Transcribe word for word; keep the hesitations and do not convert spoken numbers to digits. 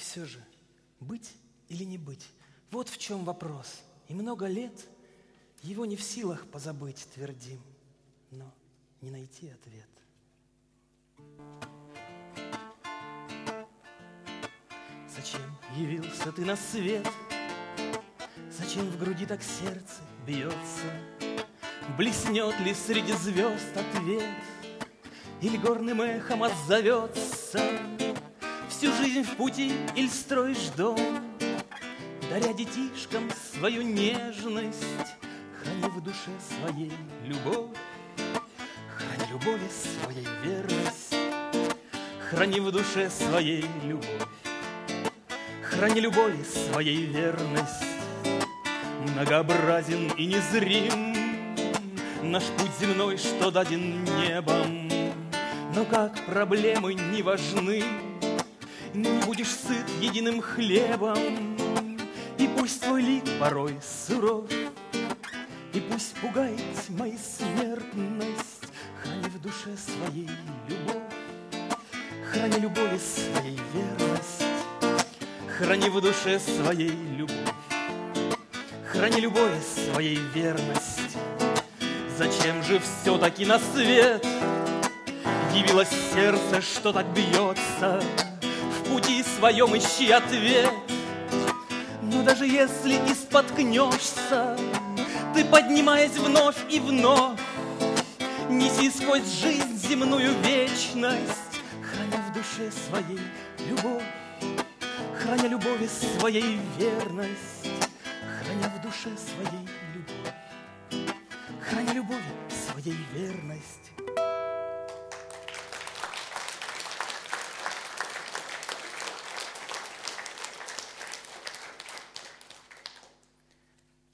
все же, быть или не быть, вот в чем вопрос. И много лет его не в силах позабыть, твердим, но не найти ответ. Зачем явился ты на свет? Зачем в груди так сердце бьется? Блеснет ли среди звезд ответ? Или горным эхом отзовется? Всю жизнь в пути или строишь дом, даря детишкам свою нежность, храни в душе своей любовь, храни любови своей верность, храни в душе своей любовь, храни любови своей верность. Многообразен и незрим наш путь земной, что даден небом, но как проблемы не важны, не будешь сыт единым хлебом. И пусть твой лик порой суров, и пусть пугает моя смертность, храни в душе своей любовь, храни любови своей верность, храни в душе своей любовь, храни любови своей верность. Зачем же все-таки на свет явилось сердце, что так бьется? В пути своем ищи ответ. Но даже если и споткнешься, ты, поднимаясь вновь и вновь, неси сквозь жизнь земную вечность, храня в душе своей любовь, храня любови своей верность, храня в душе своей любовь, храня любови своей верность.